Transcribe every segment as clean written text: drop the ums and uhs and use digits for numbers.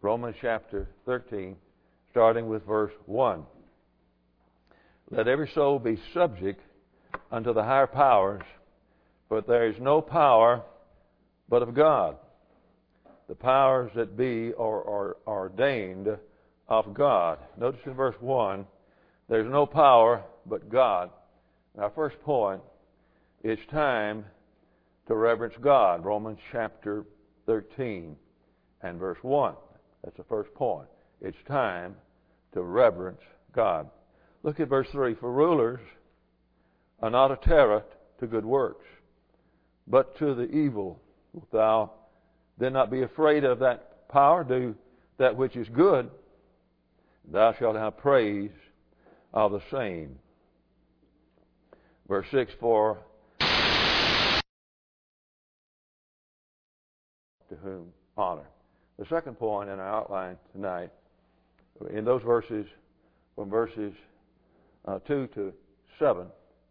Romans chapter 13, starting with verse 1. Let every soul be subject unto the higher powers, for there is no power but of God. The powers that be are ordained of God. Notice in verse 1, there's no power but God. Our first point, it's time to reverence God. Romans chapter 13 and verse 1. That's the first point. It's time to reverence God. Look at verse 3. For rulers are not a terror to good works, but to the evil. Wilt thou then not be afraid of that power? Do that which is good. Thou shalt have praise of the same. Verse 6, for to whom honor. The second point in our outline tonight, in those verses, from verses 2 to 7,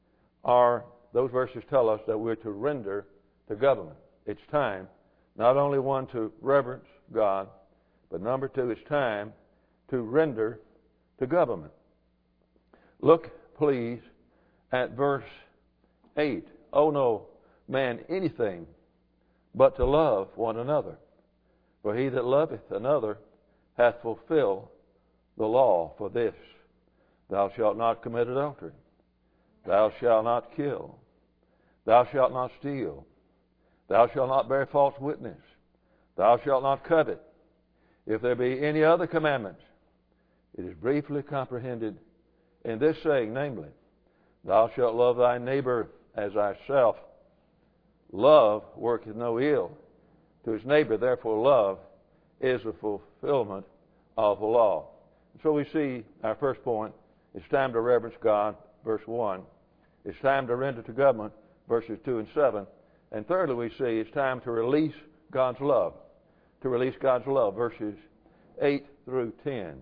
those verses tell us that we're to render to government. It's time, not only one, to reverence God, but number two, it's time to render to government. Look, please, at verse 8. Owe no man anything but to love one another. For he that loveth another hath fulfilled the law. For this, thou shalt not commit adultery. Thou shalt not kill. Thou shalt not steal. Thou shalt not bear false witness. Thou shalt not covet. If there be any other commandment, it is briefly comprehended in this saying, namely, thou shalt love thy neighbor as thyself. Love worketh no ill to his neighbor. Therefore, love is the fulfillment of the law. So we see our first point, it's time to reverence God, verse 1. It's time to render to government, verses 2 and 7. And thirdly, we see it's time to release God's love. To release God's love, verses 8 through 10.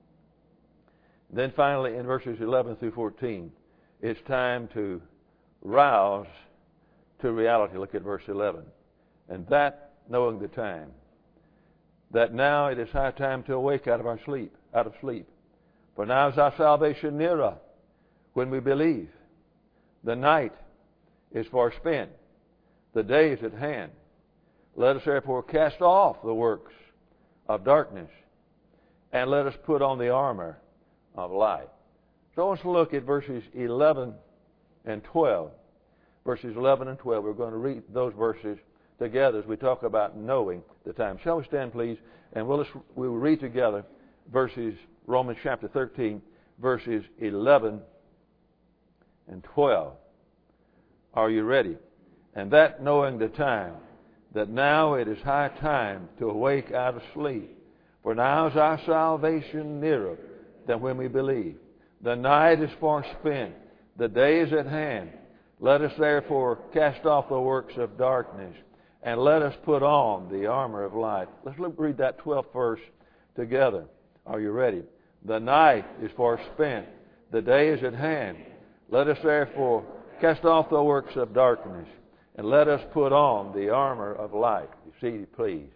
Then finally, in verses 11 through 14, it's time to rouse to reality. Look at verse 11. And that, knowing the time, that now it is high time to awake out of sleep. For now is our salvation nearer when we believe. The night is far spent. The day is at hand. Let us therefore cast off the works of darkness, and let us put on the armor of light. So I want us to look at verses 11 and 12. Verses 11 and 12. We're going to read those verses together as we talk about knowing the time. Shall we stand, please? And we'll read together Romans chapter 13, verses 11 and 12. Are you ready? And that knowing the time, that now it is high time to awake out of sleep. For now is our salvation nearer than when we believe. The night is far spent. The day is at hand. Let us therefore cast off the works of darkness, and let us put on the armor of light. Let's read that 12th verse together. Are you ready? The night is far spent. The day is at hand. Let us therefore cast off the works of darkness, and let us put on the armor of light. You see, please.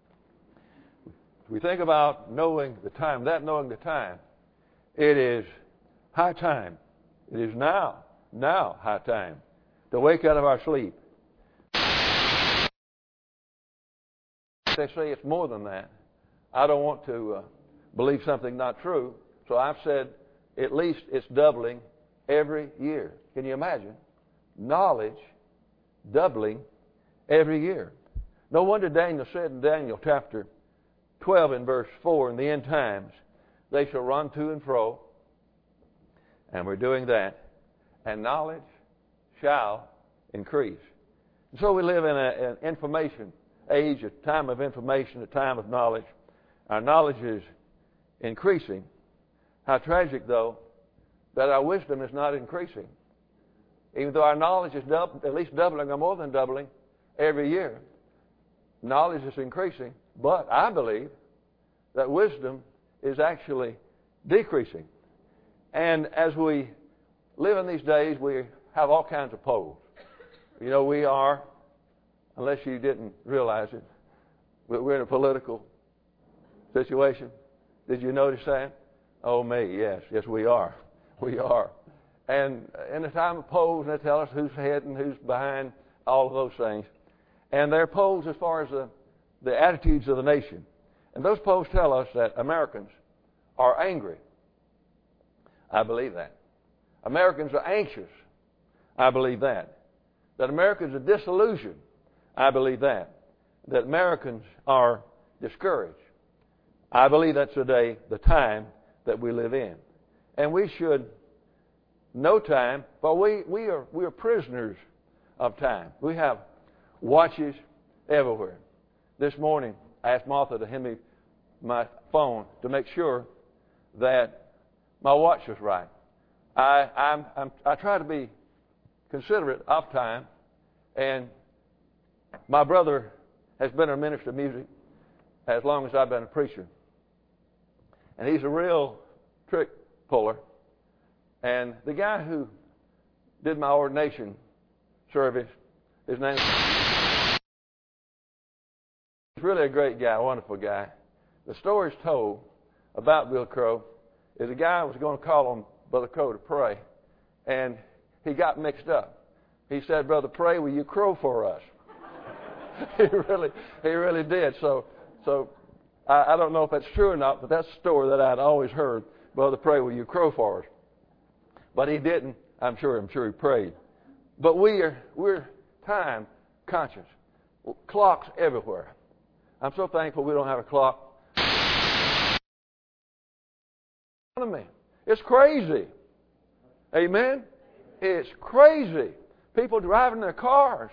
We think about knowing the time. That knowing the time, it is high time. It is now high time to wake out of our sleep. They say it's more than that. I don't want to believe something not true, so I've said at least it's doubling every year. Can you imagine? Knowledge doubling every year. No wonder Daniel said in Daniel chapter 12 and verse 4, in the end times, they shall run to and fro, and we're doing that, and knowledge shall increase. And so we live in an information age, a time of information, a time of knowledge. Our knowledge is increasing. How tragic, though, that our wisdom is not increasing. Even though our knowledge is at least doubling or more than doubling every year, knowledge is increasing. But I believe that wisdom is actually decreasing. And as we live in these days, we have all kinds of polls. You know, we are, unless you didn't realize it, we're in a political situation? Did you notice that? Oh, me, yes. Yes, we are. We are. And in the time of polls, they tell us who's ahead and who's behind, all of those things. And they're polls as far as the attitudes of the nation. And those polls tell us that Americans are angry. I believe that. Americans are anxious. I believe that. That Americans are disillusioned. I believe that. That Americans are discouraged. I believe that's today the time that we live in. And we should know time, but we are prisoners of time. We have watches everywhere. This morning, I asked Martha to hand me my phone to make sure that my watch was right. I try to be considerate of time, and my brother has been a minister of music as long as I've been a preacher. And he's a real trick puller. And the guy who did my ordination service, his name is really a great guy, a wonderful guy. The story's told about Bill Crow is a guy was going to call on Brother Crow to pray, and he got mixed up. He said, "Brother, pray, will you crow for us?" he really did. So I don't know if that's true or not, but that's a story that I'd always heard. "Brother, pray, will you crow for us?" But he didn't. I'm sure he prayed. But we're time conscious. Clocks everywhere. I'm so thankful we don't have a clock. It's crazy. Amen? It's crazy. People driving their cars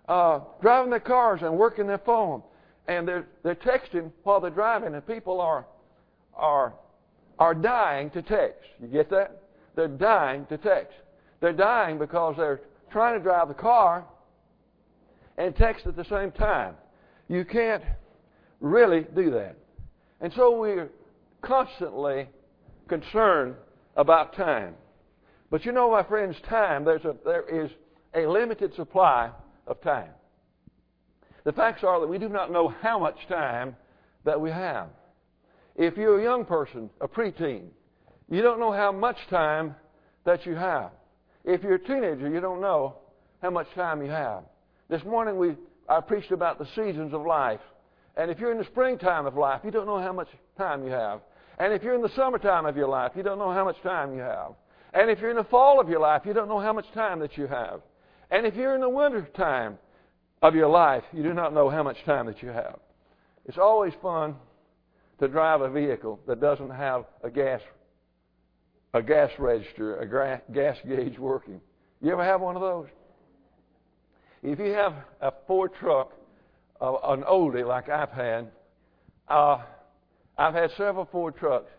and working their phone, and they're texting while they're driving, and people are dying to text. You get that? They're dying to text. They're dying because they're trying to drive the car and text at the same time. You can't really do that. And so we're constantly concerned about time. But you know, my friends, time, there is a limited supply of time. The facts are that we do not know how much time that we have. If you're a young person, a preteen, you don't know how much time that you have. If you're a teenager, you don't know how much time you have. This morning I preached about the seasons of life. And if you're in the springtime of life, you don't know how much time you have. And if you're in the summertime of your life, you don't know how much time you have. And if you're in the fall of your life, you don't know how much time that you have. And if you're in the winter time of your life, you do not know how much time that you have. It's always fun to drive a vehicle that doesn't have a gas register, a gas gauge working. You ever have one of those? If you have a Ford truck, an oldie like I've had several Ford trucks,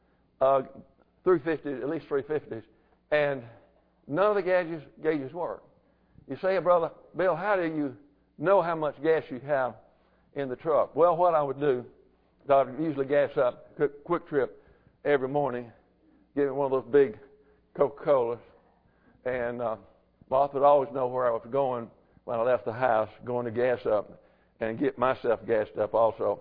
350, at least 350s, and none of the gauges work. You say, "Brother Bill, how do you know how much gas you have in the truck?" Well, what I would do is I would usually gas up Quick Trip every morning, get one of those big Coca-Colas, and Martha would always know where I was going when I left the house, going to gas up and get myself gassed up also.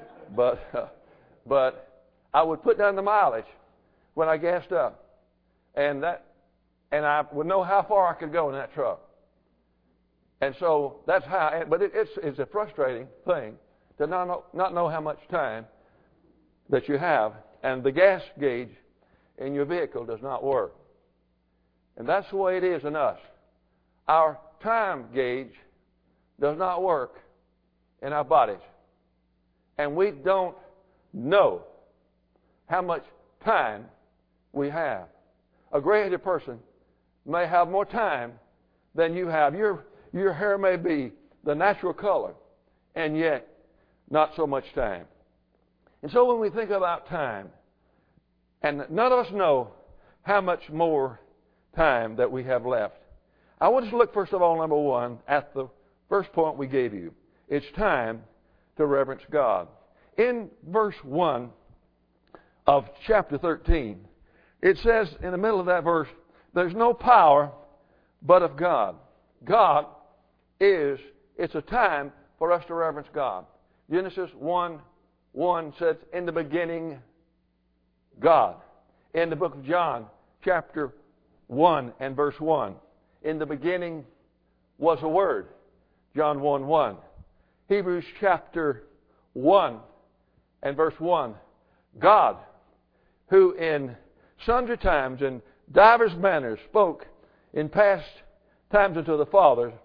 But I would put down the mileage when I gassed up, and I would know how far I could go in that truck. And so that's how. But it's a frustrating thing to not know how much time that you have, and the gas gauge in your vehicle does not work. And that's the way it is in us. Our time gauge does not work in our bodies, and we don't know how much time we have. A gray-headed person may have more time than you have. Your hair may be the natural color, and yet not so much time. And so when we think about time, and none of us know how much more time that we have left, I want us to look, first of all, number one, at the first point we gave you. It's time to reverence God. In verse 1 of chapter 13, it says in the middle of that verse, there's no power but of God. God it's a time for us to reverence God. Genesis 1, 1 says, in the beginning, God. In the book of John, chapter 1 and verse 1, in the beginning was a Word. John 1:1. Hebrews chapter 1 and verse 1. God, who in sundry times and divers manners spoke in past times unto the fathers,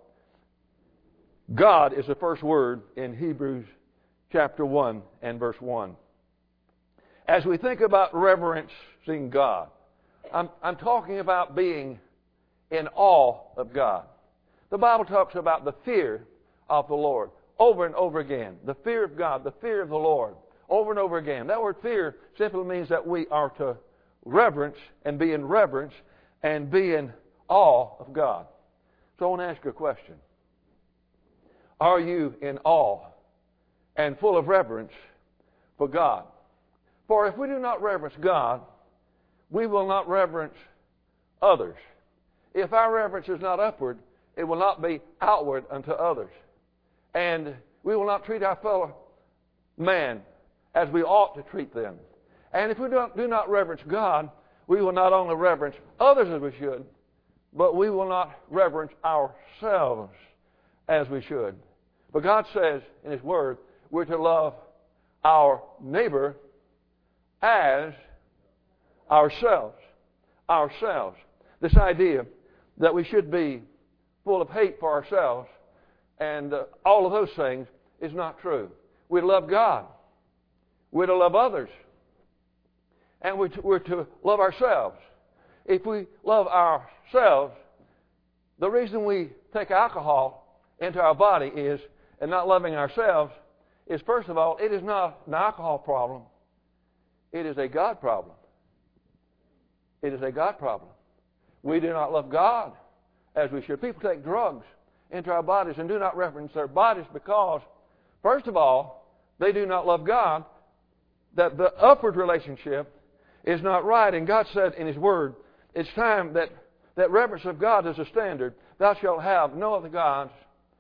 God is the first word in Hebrews chapter 1 and verse 1. As we think about reverencing God, I'm talking about being in awe of God. The Bible talks about the fear of the Lord over and over again. The fear of God, the fear of the Lord, over and over again. That word fear simply means that we are to reverence and be in reverence and be in awe of God. So I want to ask you a question. Are you in awe and full of reverence for God? For if we do not reverence God, we will not reverence others. If our reverence is not upward, it will not be outward unto others. And we will not treat our fellow man as we ought to treat them. And if we do not reverence God, we will not only reverence others as we should, but we will not reverence ourselves as we should. But God says in His Word, we're to love our neighbor as ourselves. Ourselves. This idea that we should be full of hate for ourselves and all of those things is not true. We love God. We're to love others. And we're to love ourselves. If we love ourselves, the reason we take alcohol into our body is, and not loving ourselves, is first of all, it is not an alcohol problem. It is a God problem. It is a God problem. We do not love God as we should. People take drugs into our bodies and do not reverence their bodies because, first of all, they do not love God, that the upward relationship is not right. And God said in His Word, it's time that reverence of God is a standard. Thou shalt have no other gods.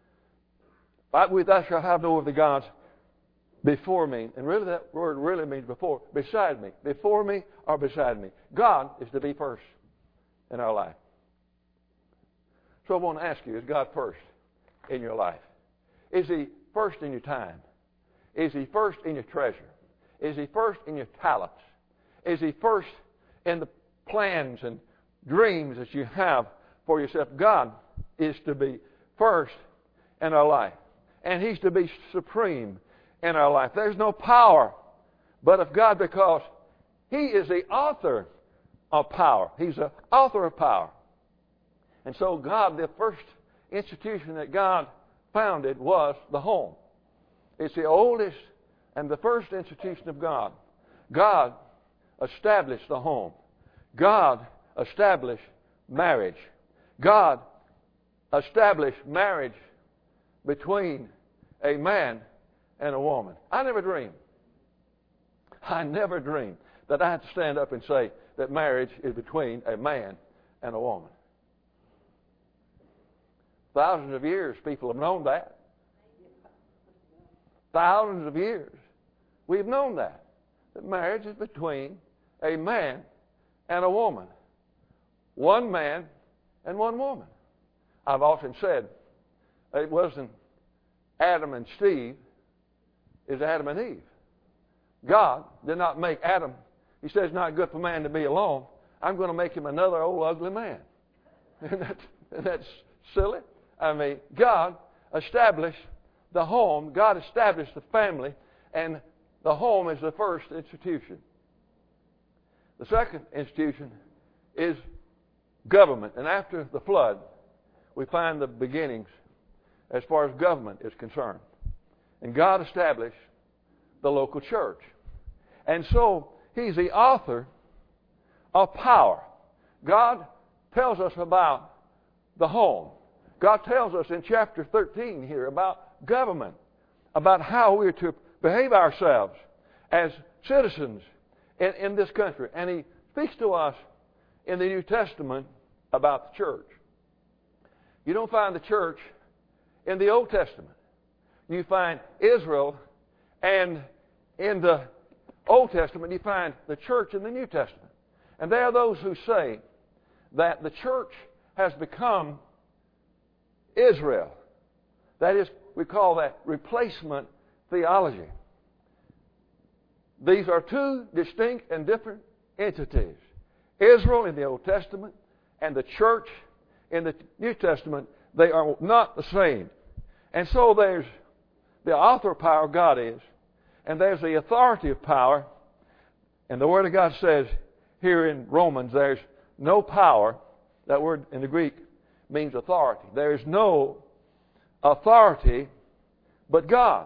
Thou shalt have no other gods before me. And really that word really means before. Beside me. Before me or beside me. God is to be first in our life. So I want to ask you, is God first in your life? Is He first in your time? Is He first in your treasure? Is He first in your talents? Is He first in the plans and dreams that you have for yourself? God is to be first in our life. And He's to be supreme in our life. There's no power but of God because He is the author of power. He's the author of power. And so God, the first institution that God founded was the home. It's the oldest and the first institution of God. God established the home. God established marriage. God established marriage between a man and a woman. I never dreamed that I had to stand up and say that marriage is between a man and a woman. Thousands of years people have known that. Thousands of years we've known that marriage is between a man and a woman. One man and one woman. I've often said it wasn't Adam and Steve, it's Adam and Eve. God did not make Adam. He says it's not good for man to be alone. I'm going to make him another old ugly man. And that's silly. I mean, God established the home. God established the family. And the home is the first institution. The second institution is government. And after the flood, we find the beginnings as far as government is concerned. And God established the local church. And so He's the author of power. God tells us about the home. God tells us in chapter 13 here about government, about how we're to behave ourselves as citizens in this country. And He speaks to us in the New Testament about the church. You don't find the church in the Old Testament. You find Israel and in the Old Testament, you find the church in the New Testament. And there are those who say that the church has become Israel. That is, we call that replacement theology. These are two distinct and different entities. Israel in the Old Testament and the church in the New Testament, they are not the same. And so there's the author of power, God is, and there's the authority of power. And the Word of God says here in Romans, there's no power. That word in the Greek means authority. There is no authority but God.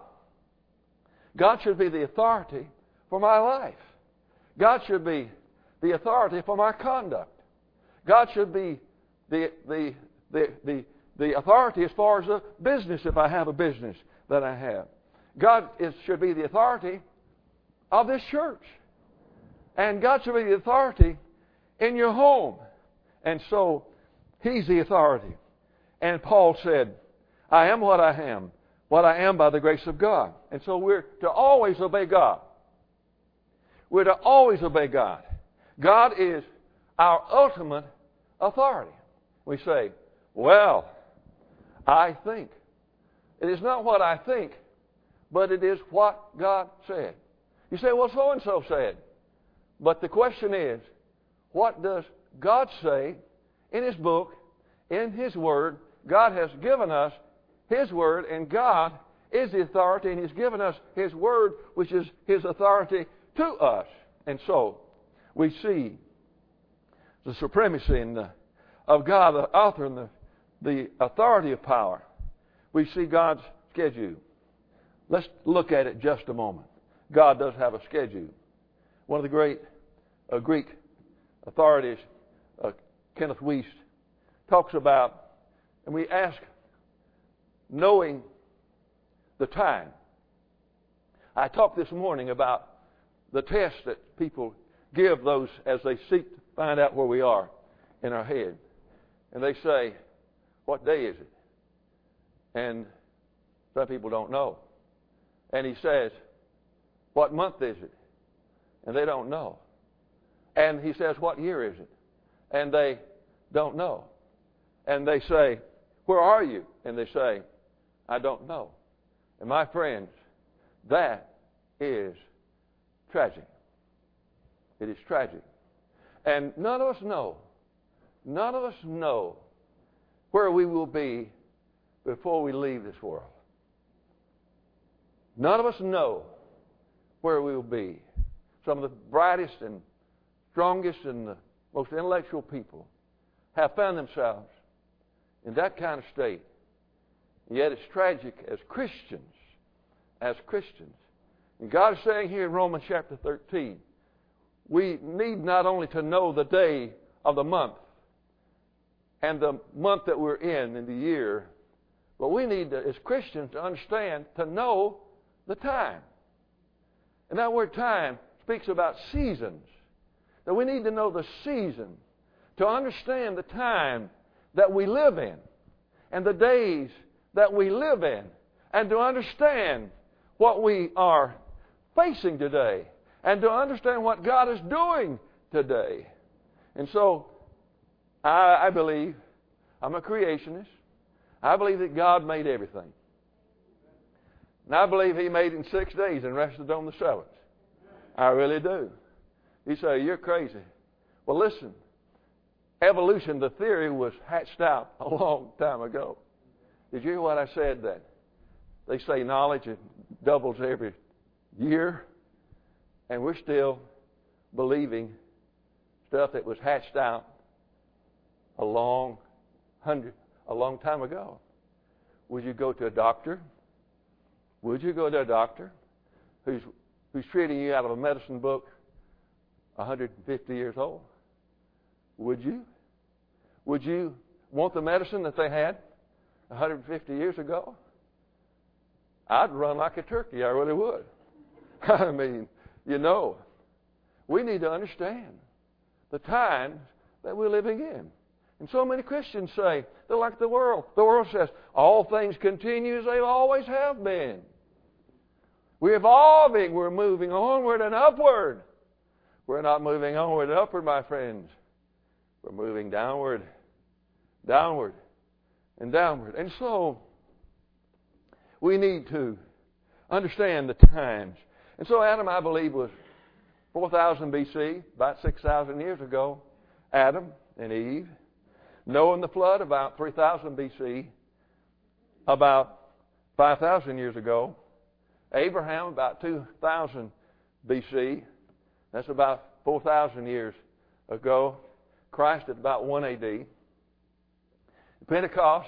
God should be the authority for my life. God should be the authority for my conduct. God should be the authority as far as a business, if I have a business that I have. God should be the authority of this church. And God should be the authority in your home. And so, He's the authority. And Paul said, I am what I am by the grace of God. And so we're to always obey God. We're to always obey God. God is our ultimate authority. We say, well, I think. It is not what I think, but it is what God said. You say, well, so-and-so said. But the question is, what does God say in His book, in His Word? God has given us His Word, and God is the authority, and He's given us His Word, which is His authority to us. And so, we see the supremacy of God, the author, and the authority of power. We see God's schedule. Let's look at it just a moment. God does have a schedule. One of the great Greek authorities, Kenneth Wuest, talks about, and we ask, knowing the time. I talked this morning about the test that people give those as they seek to find out where we are in our head. And they say, what day is it? And some people don't know. And he says, what month is it? And they don't know. And he says, what year is it? And they don't know. And they say, where are you? And they say, I don't know. And my friends, that is tragic. It is tragic. And none of us know where we will be before we leave this world. None of us know where we will be. Some of the brightest and strongest and the most intellectual people have found themselves in that kind of state. And yet it's tragic as Christians. And God is saying here in Romans chapter 13, we need not only to know the day of the month and the month that we're in the year, but we need to, as Christians, to understand, to know the time. And that word time speaks about seasons. That we need to know the season to understand the time that we live in and the days that we live in, and to understand what we are facing today and to understand what God is doing today. And so I believe, I'm a creationist, I believe that God made everything. And I believe He made it in 6 days and rested on the seventh. I really do. You say, you're crazy. Well, listen. Evolution, the theory, was hatched out a long time ago. Did you hear what I said? That they say knowledge doubles every year, and we're still believing stuff that was hatched out a long time ago. Would you go to a doctor? Would you go to a doctor who's treating you out of a medicine book 150 years old? Would you? Would you want the medicine that they had 150 years ago? I'd run like a turkey. I really would. I mean, we need to understand the times that we're living in. And so many Christians say, they're like the world. The world says, all things continue as they always have been. We're evolving. We're moving onward and upward. We're not moving onward and upward, my friends. We're moving downward, downward, and downward. And so, we need to understand the times. And so Adam, I believe, was 4,000 B.C., about 6,000 years ago. Adam and Eve. Noah and the flood, about 3,000 B.C., about 5,000 years ago. Abraham, about 2,000 B.C. That's about 4,000 years ago. Christ at about 1 A.D. Pentecost,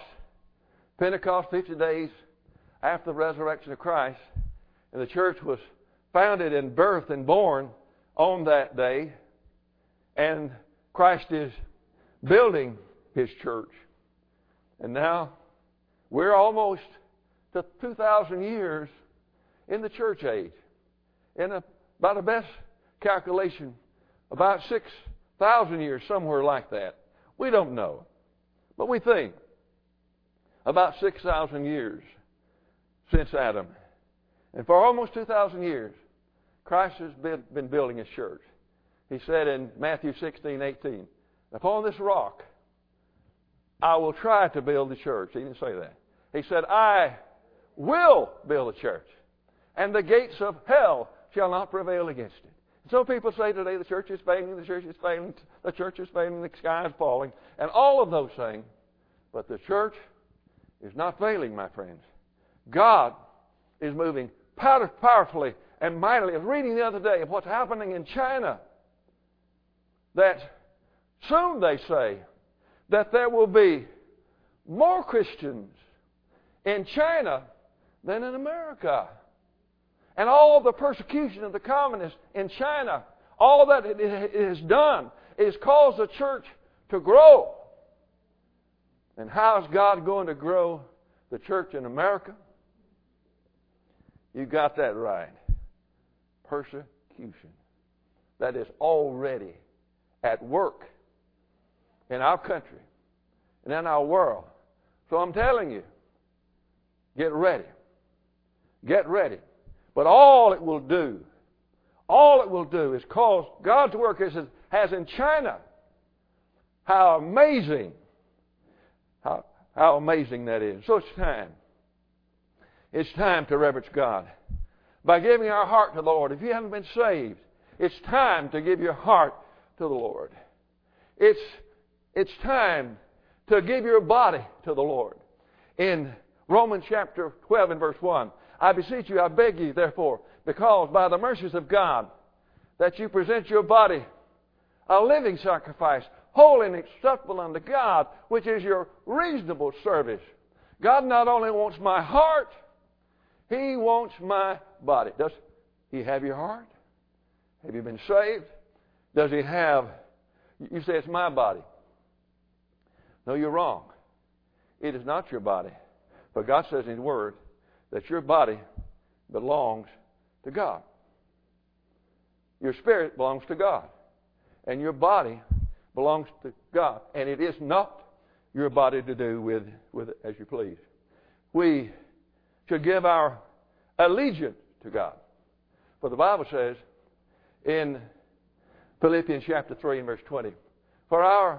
50 days after the resurrection of Christ. And the church was founded and birthed and born on that day. And Christ is building His church. And now we're almost to 2,000 years in the church age. By the best calculation, about 6,000 years, somewhere like that. We don't know. But we think about 6,000 years since Adam. And for almost 2,000 years, Christ has been building His church. He said in Matthew 16:18, upon this rock I will try to build the church. He didn't say that. He said, I will build a church, and the gates of hell shall not prevail against it. So people say today the church is failing, the church is failing, the church is failing, the sky is falling, and all of those things. But the church is not failing, my friends. God is moving powerfully and mightily. I was reading the other day of what's happening in China. That soon, they say, that there will be more Christians in China than in America. And all the persecution of the communists in China, all that it has done is caused the church to grow. And how is God going to grow the church in America? You got that right. Persecution. That is already at work in our country and in our world. So I'm telling you, get ready. Get ready. But all it will do is cause God's work as it has in China. How amazing. How amazing that is. So it's time. It's time to reverence God by giving our heart to the Lord. If you haven't been saved, it's time to give your heart to the Lord. It's time to give your body to the Lord. In Romans chapter 12 and verse 1, I beseech you, I beg you, therefore, because by the mercies of God, that you present your body a living sacrifice, holy and acceptable unto God, which is your reasonable service. God not only wants my heart, He wants my body. Does He have your heart? Have you been saved? Does He have... You say it's my body. No, you're wrong. It is not your body. But God says in His Word that your body belongs to God. Your spirit belongs to God. And your body belongs to God. And it is not your body to do with it as you please. We should give our allegiance to God. For the Bible says in Philippians chapter 3 and verse 20, for our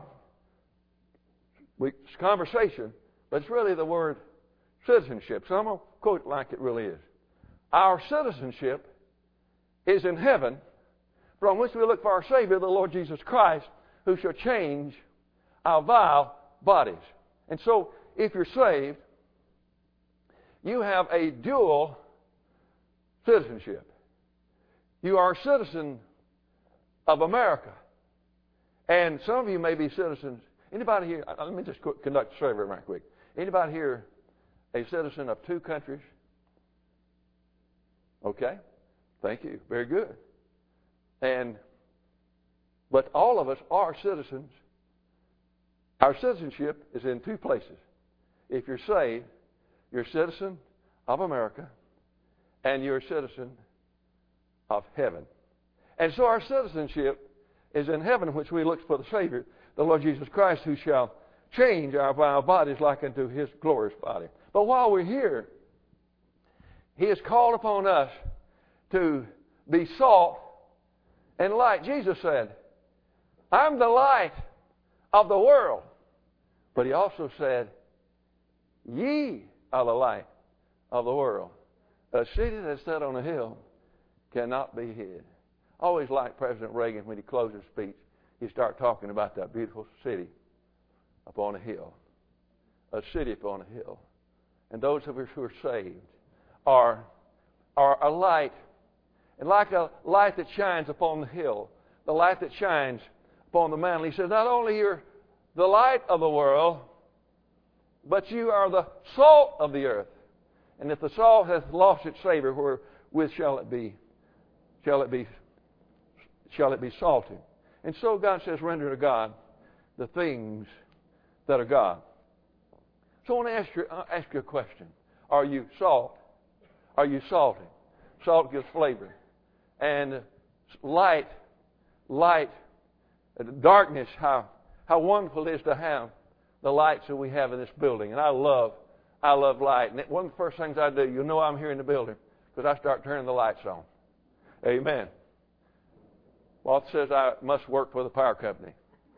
conversation, but it's really the word citizenship. So I'm going to quote it like it really is. Our citizenship is in heaven, from which we look for our Savior, the Lord Jesus Christ, who shall change our vile bodies. And so, if you're saved, you have a dual citizenship. You are a citizen of America. And some of you may be citizens. Anybody here, let me just conduct a survey right quick. Anybody here a citizen of two countries? Okay. Thank you. Very good. But all of us are citizens. Our citizenship is in two places. If you're saved, you're a citizen of America, and you're a citizen of heaven. And so our citizenship is in heaven, which we look for the Savior, the Lord Jesus Christ, who shall change our vile bodies like unto His glorious body. But while we're here, He has called upon us to be salt and light. Jesus said, I'm the light of the world. But he also said, ye are the light of the world. A city that's set on a hill cannot be hid. I always liked President Reagan when he closed his speech. He started talking about that beautiful city upon a hill. A city upon a hill. And those of us who are saved are a light. And like a light that shines upon the hill, the light that shines upon the mountain. He says, not only you're the light of the world, but you are the salt of the earth. And if the salt hath lost its savor, wherewith shall it be salted? And so God says, render to God the things that are God. So I want to ask you a question. Are you salt? Are you salty? Salt gives flavor. And light, darkness, how wonderful it is to have the lights that we have in this building. And I love light. And one of the first things I do, you'll know I'm here in the building, because I start turning the lights on. Amen. Walt says I must work for the power company.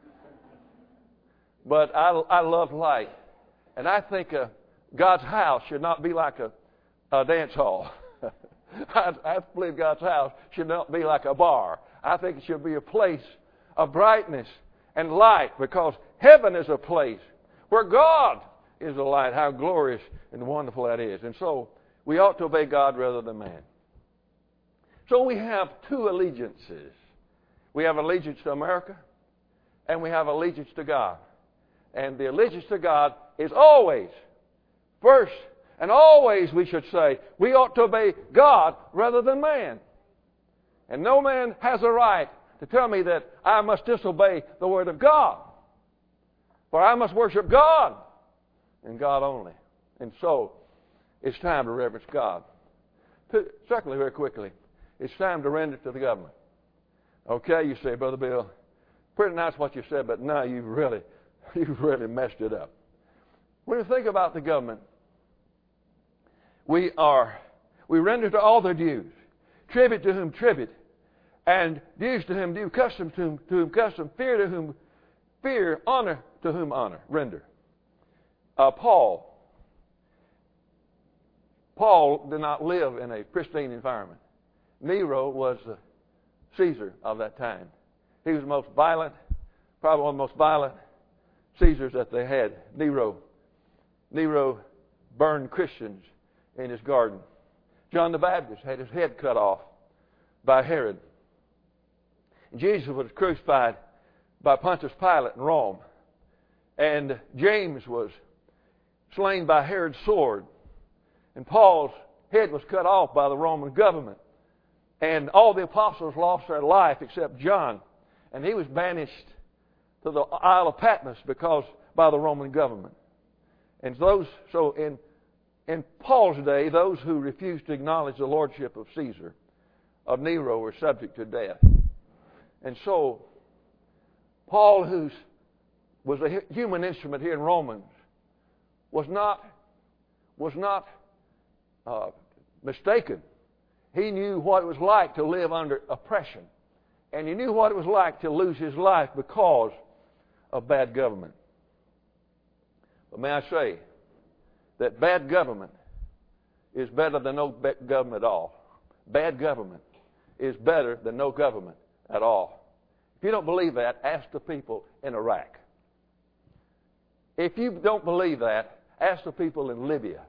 But I love light. And I think God's house should not be like a dance hall. I believe God's house should not be like a bar. I think it should be a place of brightness and light, because heaven is a place where God is the light. How glorious and wonderful that is. And so we ought to obey God rather than man. So we have two allegiances. We have allegiance to America, and we have allegiance to God. And the allegiance to God is always, first and always, we should say, we ought to obey God rather than man. And no man has a right to tell me that I must disobey the Word of God. For I must worship God and God only. And so, it's time to reverence God. Secondly, very quickly, it's time to render to the government. Okay, you say, Brother Bill, pretty nice what you said, but now you've really messed it up. When you think about the government, we render to all their dues, tribute to whom tribute, and dues to whom due, custom to whom custom, fear to whom fear, honor to whom honor, render. Paul did not live in a pristine environment. Nero was the Caesar of that time. He was the most violent, probably one of the most violent Caesars that they had. Nero burned Christians in his garden. John the Baptist had his head cut off by Herod. Jesus was crucified by Pontius Pilate in Rome. And James was slain by Herod's sword. And Paul's head was cut off by the Roman government. And all the apostles lost their life except John. And he was banished to the Isle of Patmos by the Roman government. And so in Paul's day, those who refused to acknowledge the lordship of Caesar, of Nero, were subject to death. And so, Paul, who was a human instrument here in Romans, was not mistaken. He knew what it was like to live under oppression. And he knew what it was like to lose his life because of bad government. But may I say that bad government is better than no government at all. Bad government is better than no government at all. If you don't believe that, ask the people in Iraq. If you don't believe that, ask the people in Libya.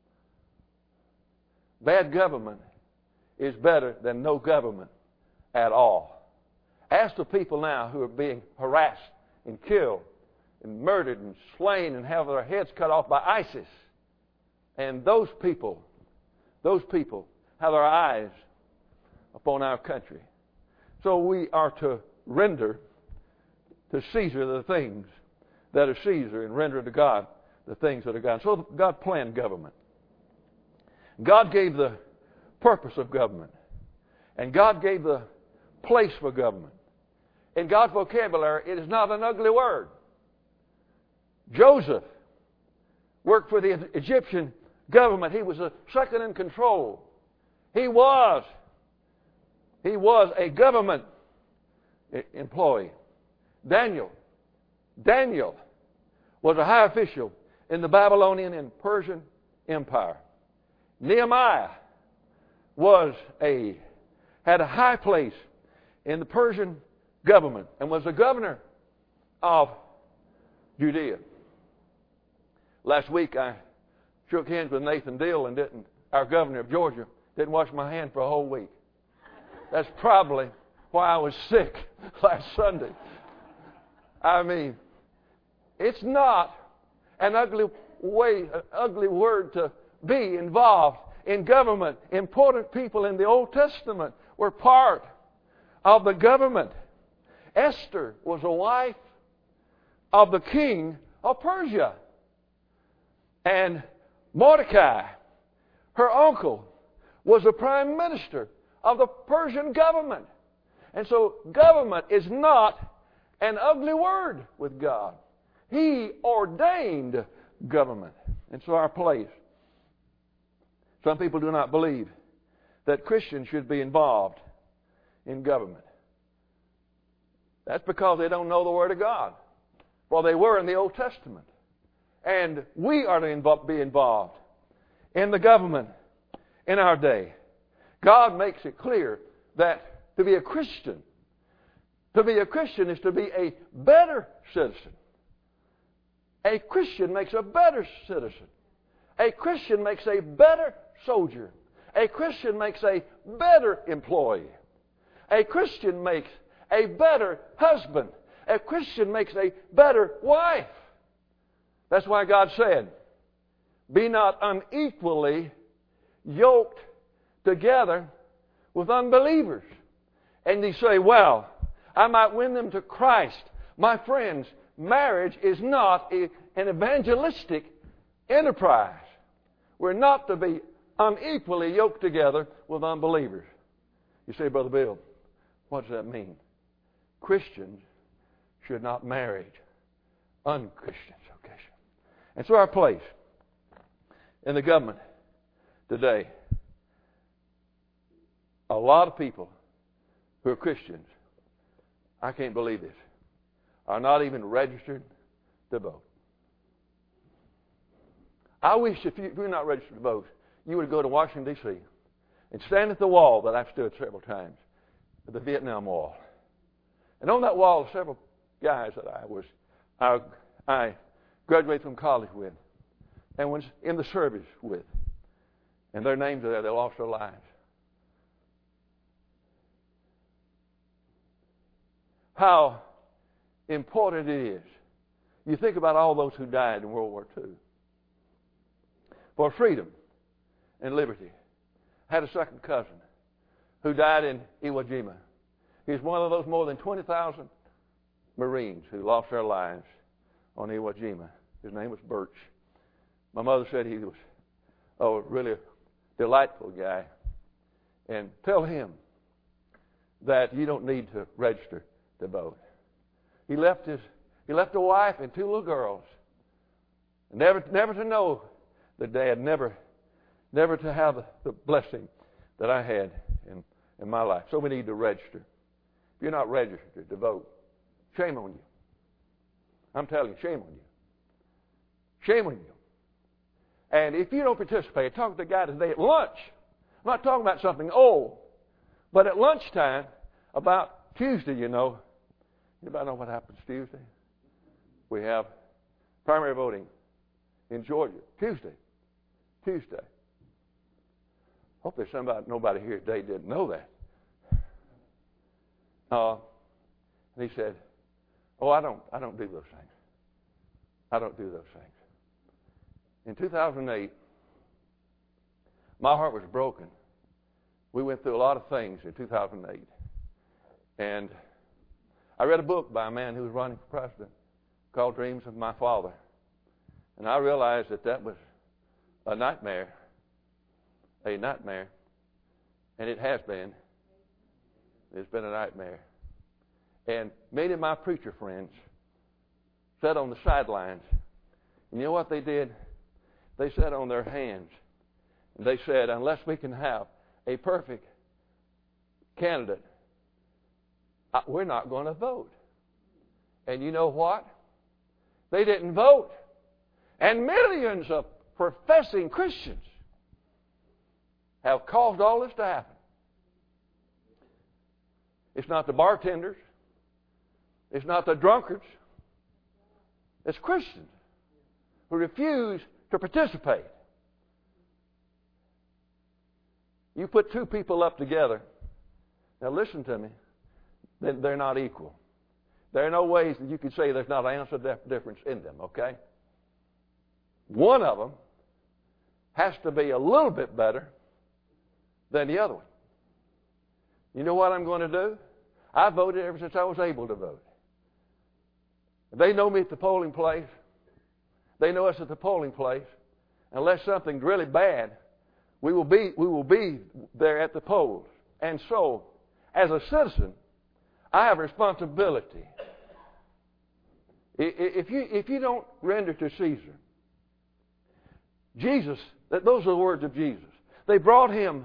Bad government is better than no government at all. Ask the people now who are being harassed and killed and murdered and slain and have their heads cut off by ISIS. And those people have their eyes upon our country. So we are to render to Caesar the things that are Caesar and render to God the things that are God. So God planned government. God gave the purpose of government. And God gave the place for government. In God's vocabulary, it is not an ugly word. Joseph worked for the Egyptian government. He was a second in control. He was He was a government employee. Daniel was a high official in the Babylonian and Persian Empire. Nehemiah had a high place in the Persian government and was the governor of Judea. Last week I shook hands with Nathan Dill and our governor of Georgia, didn't wash my hand for a whole week. That's probably why I was sick last Sunday. I mean, it's not an ugly word to be involved in government. Important people in the Old Testament were part of the government. Esther was a wife of the king of Persia. And Mordecai, her uncle, was the prime minister of the Persian government. And so government is not an ugly word with God. He ordained government. And so our place. Some people do not believe that Christians should be involved in government. That's because they don't know the Word of God. Well, they were in the Old Testament. And we are to be involved in the government in our day. God makes it clear that to be a Christian is to be a better citizen. A Christian makes a better citizen. A Christian makes a better soldier. A Christian makes a better employee. A Christian makes a better husband. A Christian makes a better wife. That's why God said, be not unequally yoked together with unbelievers. And you say, well, I might win them to Christ. My friends, marriage is not an evangelistic enterprise. We're not to be unequally yoked together with unbelievers. You say, Brother Bill, what does that mean? Christians should not marry unchristians. Okay. And so our place in the government today, a lot of people who are Christians, I can't believe this, are not even registered to vote. I wish if you're not registered to vote, you would go to Washington, D.C. and stand at the wall that I've stood several times, at the Vietnam Wall. And on that wall are several guys that I graduated from college with and was in the service with. And their names are there. They lost their lives. How important it is. You think about all those who died in World War II for freedom and liberty. I had a second cousin who died in Iwo Jima. He was one of those more than 20,000 Marines who lost their lives on Iwo Jima. His name was Birch. My mother said he was really a delightful guy. And tell him that you don't need to register to vote. He left a wife and 2 little girls. Never to know that Dad, never to have the blessing that I had in my life. So we need to register. If you're not registered to vote, shame on you. I'm telling you, shame on you. Shame on you. And if you don't participate, talk to the guy today at lunch. I'm not talking about something old, but at lunchtime, about Tuesday, anybody know what happens Tuesday? We have primary voting in Georgia. Tuesday. Hope there's nobody here today didn't know that. And he said, I don't do those things. I don't do those things. In 2008, my heart was broken. We went through a lot of things in 2008. And I read a book by a man who was running for president called Dreams of My Father. And I realized that was a nightmare. And it has been. It's been a nightmare. And many of my preacher friends sat on the sidelines. And you know what they did? They sat on their hands. And they said, unless we can have a perfect candidate, we're not going to vote. And you know what? They didn't vote. And millions of professing Christians have caused all this to happen. It's not the bartenders. It's not the drunkards. It's Christians who refuse to participate. You put two people up together. Now listen to me. They're not equal. There are no ways that you can say there's not an ounce of difference in them, okay? One of them has to be a little bit better than the other one. You know what I'm going to do? I voted ever since I was able to vote. They know me at the polling place. They know us at the polling place. Unless something's really bad, we will be there at the polls. And so, as a citizen, I have a responsibility. If you don't render to Caesar, Jesus, those are the words of Jesus. They brought him.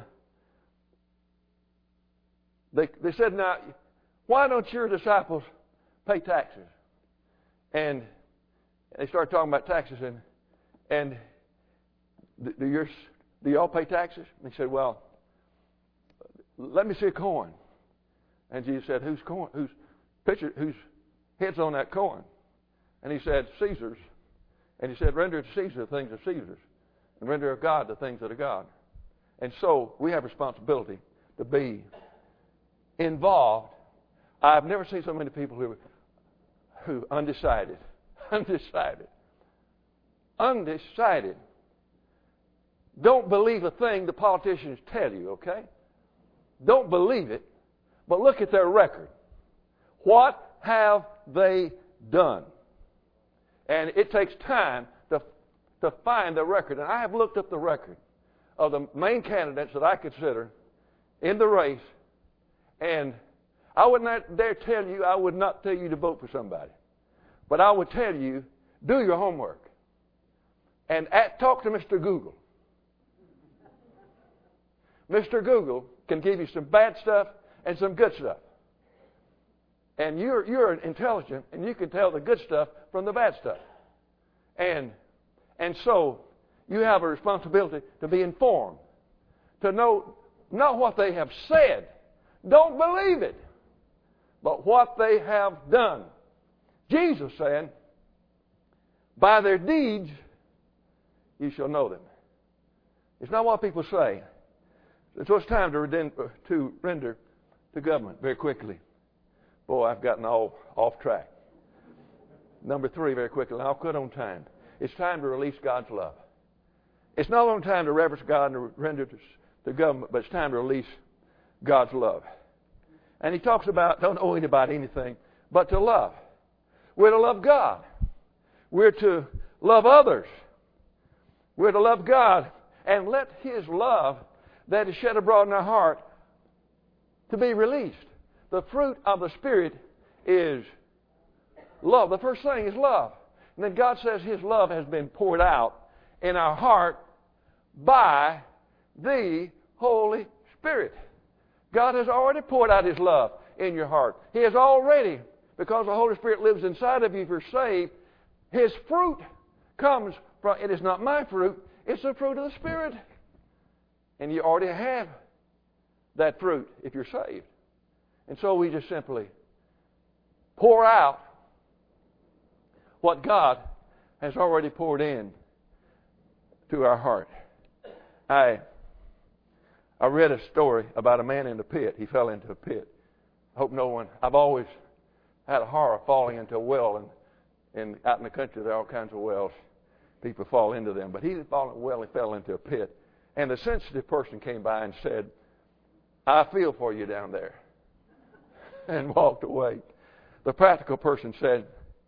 They said, now, why don't your disciples pay taxes? And they started talking about taxes. And do y'all pay taxes? And he said, well, let me see a coin. And Jesus said, whose coin? Whose head's on that coin? And he said, Caesar's. And he said, render to Caesar the things of Caesar's, and render to God the things that are God. And so we have responsibility to be involved. I've never seen so many people who undecided. Don't believe a thing the politicians tell you, okay? Don't believe it, but look at their record. What have they done? And it takes time to find the record. And I have looked up the record of the main candidates that I consider in the race, and I would not dare tell you, I would not tell you to vote for somebody. But I would tell you, do your homework. And talk to Mr. Google. Mr. Google can give you some bad stuff and some good stuff. And you're intelligent, and you can tell the good stuff from the bad stuff. And so you have a responsibility to be informed, to know not what they have said. Don't believe it, but what they have done. Jesus said, by their deeds you shall know them. It's not what people say. So it's time to render to government very quickly. Boy, I've gotten all off track. Number 3, very quickly, and I'll quit on time. It's time to release God's love. It's not only time to reverence God and to render to government, but it's time to release God's love. And he talks about don't owe anybody anything, but to love. We're to love God. We're to love others. We're to love God and let His love that is shed abroad in our heart to be released. The fruit of the Spirit is love. The first thing is love. And then God says His love has been poured out in our heart by the Holy Spirit. God has already poured out His love in your heart. He has already, because the Holy Spirit lives inside of you if you're saved, His fruit comes from, it is not my fruit, it's the fruit of the Spirit. And you already have that fruit if you're saved. And so we just simply pour out what God has already poured in to our heart. I read a story about a man in a pit. He fell into a pit. I hope no one... I've always had a horror of falling into a well. And out in the country, there are all kinds of wells. People fall into them. But he didn't fall into a well. He fell into a pit. And the sensitive person came by and said, I feel for you down there. And walked away. The practical person said,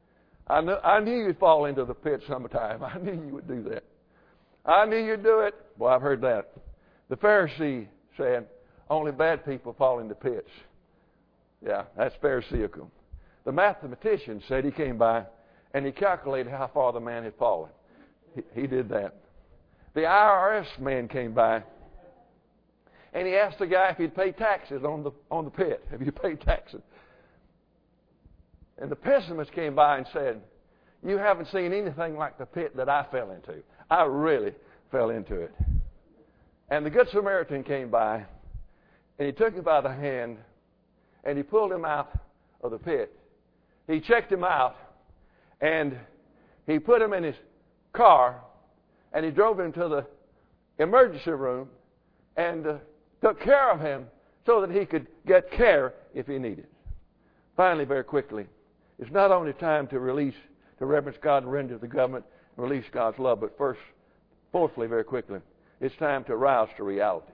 I knew you'd fall into the pit sometime. I knew you would do that. I knew you'd do it. Well, I've heard that. The Pharisee said, only bad people fall into pits. Yeah, that's Pharisaical. The mathematician said he came by and he calculated how far the man had fallen. He did that. The IRS man came by And he asked the guy if he'd pay taxes on the pit. Have you paid taxes? And the pessimist came by and said, you haven't seen anything like the pit that I fell into. I really fell into it. And the Good Samaritan came by, and he took him by the hand, and he pulled him out of the pit. He checked him out, and he put him in his car, and he drove him to the emergency room and took care of him so that he could get care if he needed. Finally, very quickly, it's not only time to reverence God and render to the government and release God's love, but fourthly, very quickly, it's time to rouse to reality.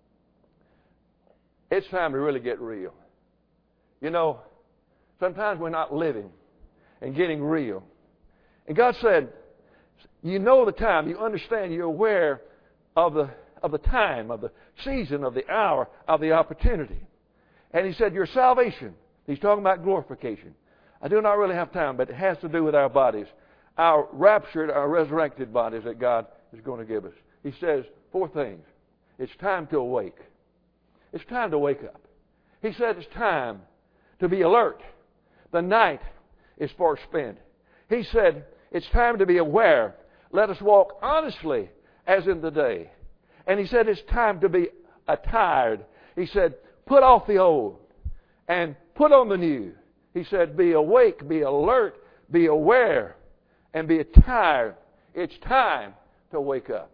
It's time to really get real. You know, sometimes we're not living and getting real. And God said, you know the time, you understand, you're aware of the time, of the season, of the hour, of the opportunity. And He said, your salvation, He's talking about glorification. I do not really have time, but it has to do with our bodies, our raptured, our resurrected bodies that God is going to give us. He says 4 things. It's time to awake. It's time to wake up. He said it's time to be alert. The night is far spent. He said it's time to be aware. Let us walk honestly as in the day. And He said it's time to be attired. He said, put off the old and put on the new. He said, be awake, be alert, be aware, and be attired. It's time to wake up.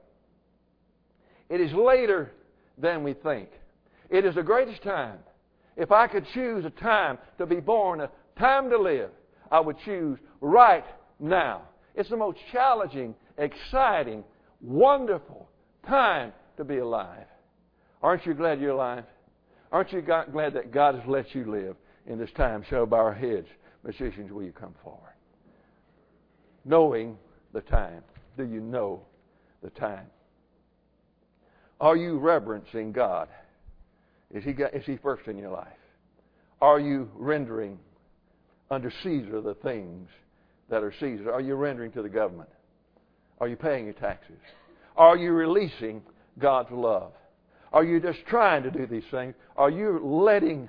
It is later than we think. It is the greatest time. If I could choose a time to be born, a time to live, I would choose right now. It's the most challenging, exciting, wonderful time to be alive. Aren't you glad you're alive? Aren't you glad that God has let you live in this time? Shall bow our heads. Musicians, will you come forward? Knowing the time. Do you know the time? Are you reverencing God? Is He first in your life? Are you rendering under Caesar the things that are Caesar? Are you rendering to the government? Are you paying your taxes? Are you releasing God's love? Are you just trying to do these things? Are you letting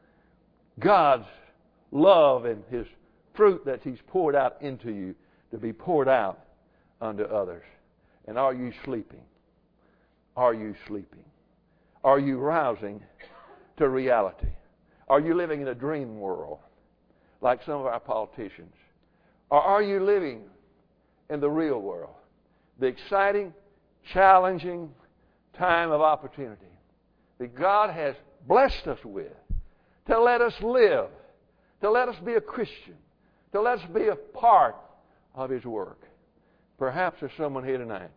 God's love and His fruit that He's poured out into you to be poured out unto others? And are you sleeping? Are you sleeping? Are you rousing to reality? Are you living in a dream world like some of our politicians? Or are you living in the real world? The exciting, challenging time of opportunity that God has blessed us with to let us live, to let us be a Christian, to let us be a part of His work. Perhaps there's someone here tonight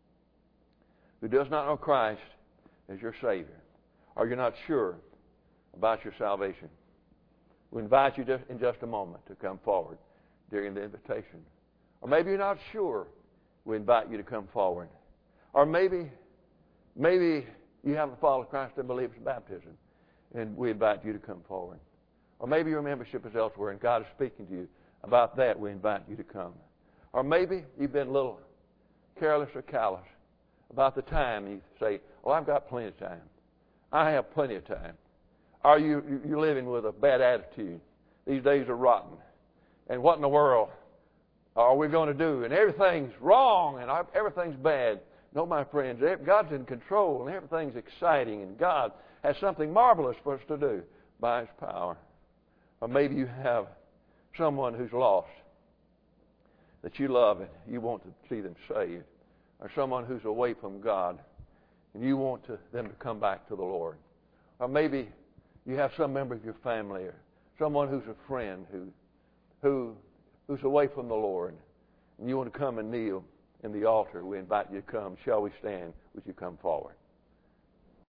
who does not know Christ as your Savior, or you're not sure about your salvation. We invite you in just a moment to come forward during the invitation. Or maybe you're not sure. We invite you to come forward. Or maybe you haven't followed Christ and believed in baptism, and we invite you to come forward. Or maybe your membership is elsewhere and God is speaking to you about that. We invite you to come. Or maybe you've been a little careless or callous about the time. You say, "Oh, I've got plenty of time. I have plenty of time." Are you living with a bad attitude? These days are rotten. And what in the world are we going to do? And everything's wrong and everything's bad. No, my friends, God's in control and everything's exciting, and God has something marvelous for us to do by His power. Or maybe you have someone who's lost that you love and you want to see them saved. Or someone who's away from God and you want them to come back to the Lord. Or maybe you have some member of your family or someone who's a friend who's away from the Lord, and you want to come and kneel in the altar. We invite you to come. Shall we stand? Would you come forward?